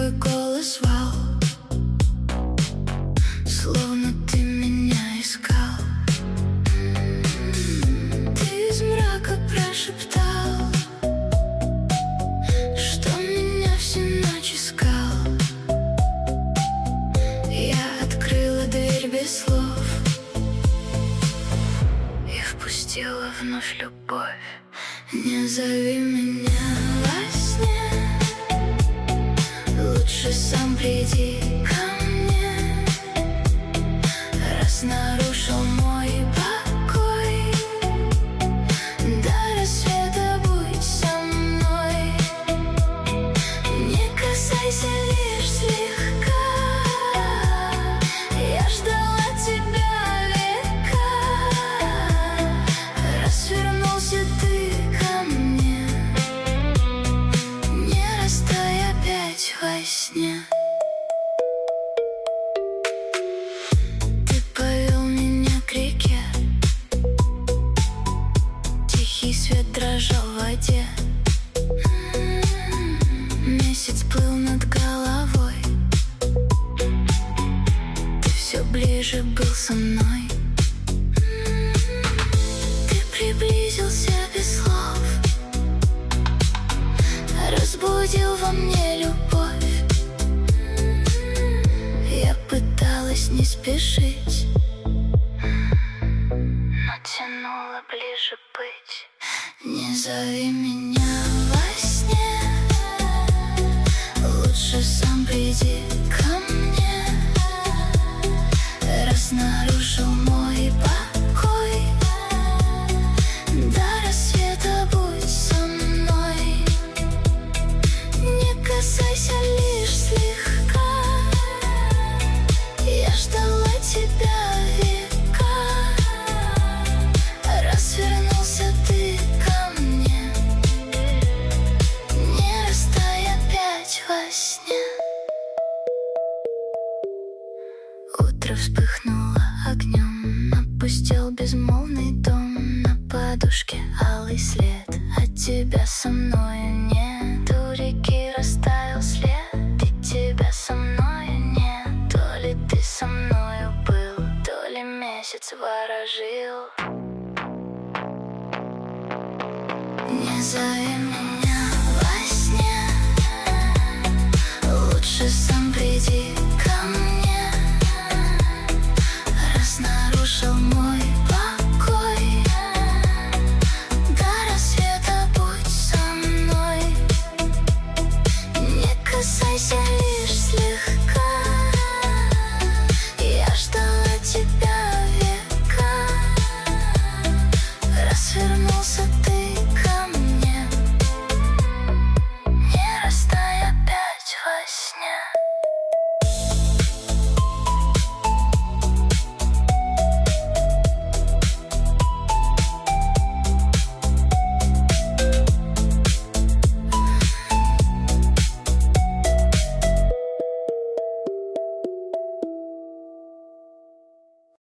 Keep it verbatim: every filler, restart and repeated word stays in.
твой голос звал, словно ты меня искал. Ты из мрака прошептал, что меня всю ночь искал. Я открыла дверь без слов и впустила вновь любовь. Не зови меня во сне, лучше сам приди ко мне. Раз нарушил мой покой, до рассвета будь со мной. Не касайся лишь слегка, я ждала тебя века. Раз вернулся ты ко мне, не растай опять во сне. Ты повел меня к реке, тихий свет дрожал в воде. Месяц плыл над головой, ты все ближе был со мной. Ты приблизился без слов, разбудил во мне любовь. Я пыталась не спешить, но тянула ближе быть. Не зови меня во сне, лучше сам приди ко мне. Раз нарушил мой покой, до рассвета будь со мной. Не касайся лишь слегка, я ждала тебя века. Раз вернулся ты ко мне, не растай опять во сне. Утро вспыхнуло огнем, опустел безмолвный дом. На подушке алый след, от тебя со мной не